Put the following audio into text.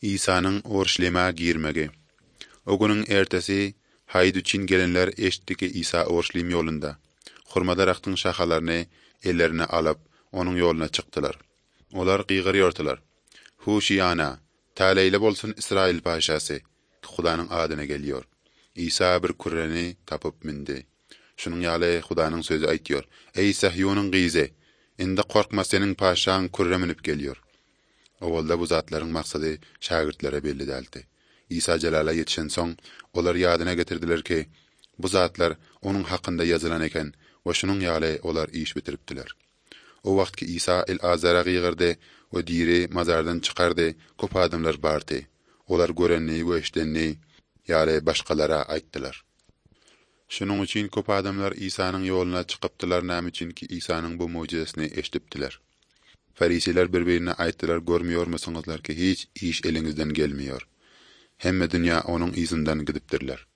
İsa'nın Orşlim'a girmegi. O günün ertesi haýd üçin gelenler eşitdi ki İsa Orşlim ýolunda. Hurmadaraktyň şahalaryny ellerine alıp onuň ýoluna çykdylar. Olar gygyrýardylar. Huşiyana, täleýle bolsun Israil paşasy, Hudaňyň adyna gelýär. İsa bir kurreni tapyp mindi. Şunuň ýaly Hudaňyň sözü aýtýar: "Ey Sahyonyň gyzy, indi korkma, seniň paşaň kurre minip gelýär." Owalda bu zatlaryň maksady şagirtlere belli däldi. İsa Celala ýetişen soň olar ýadyna getirdiler ki, bu zatlar onuň hakynda ýazylan eken we şunuň ýaly olar iş bitiripdiler. O wagtki İsa el-Azara gygyrdy we diri mazardan çykardy, köp adamlar bardy. Olar görenni we eşdenni ýaly başgalara aýtdylar. Şunuň üçin köp adamlar İsa'nyň ýoluna çykypdylar, näme üçinki İsa'nyň bu mojizesini eşdipdiler. Farisiler bir-birine aýtdylar, görmüyormusyňyzlar ki hiç iş eliňizden gelmiyor. Hemme dünýä onuň izinden gidipdirler.